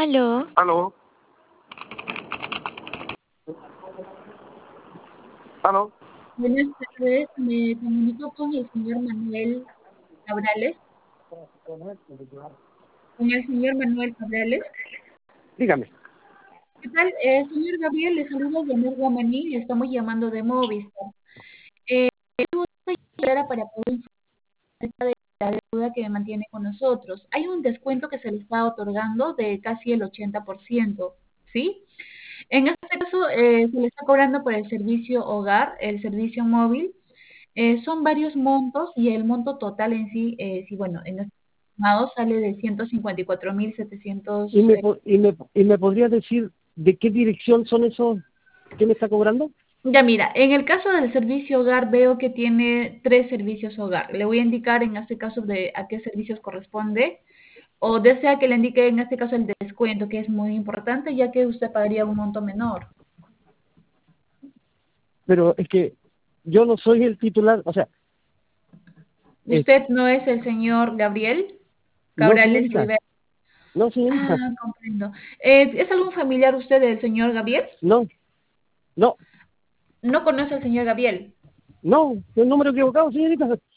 Aló, Aló, aló. Buenas tardes, me comunico con el señor Manuel Cabrales. Con el señor Manuel Cabrales. Dígame. ¿Qué tal? Señor Gabriel, le saludo de Nuevo Maní, le estamos llamando de Movistar. Era para poder informar de la deuda que mantiene con nosotros. Hay un descuento que se le está otorgando de casi el 80%, ¿sí? En este caso, se le está cobrando por el servicio hogar, el servicio móvil. Son varios montos y el monto total en sí, sí, bueno, en este estimado sale de 154.700. ¿Y me podría decir de qué dirección son esos que me está cobrando? Ya mira, en el caso del servicio hogar veo que tiene tres servicios hogar. Le voy a indicar en este caso de a qué servicios corresponde o desea que le indique en este caso el descuento, que es muy importante, ya que usted pagaría un monto menor. Pero es que yo no soy el titular, o sea, es, ¿Usted no es el señor Gabriel no Cabrales señorita, Rivera? no señorita, Ah, comprendo. ¿Es algún familiar usted del señor Gabriel? no, no, No conoce al señor Gabriel. no, el número equivocado, señorita.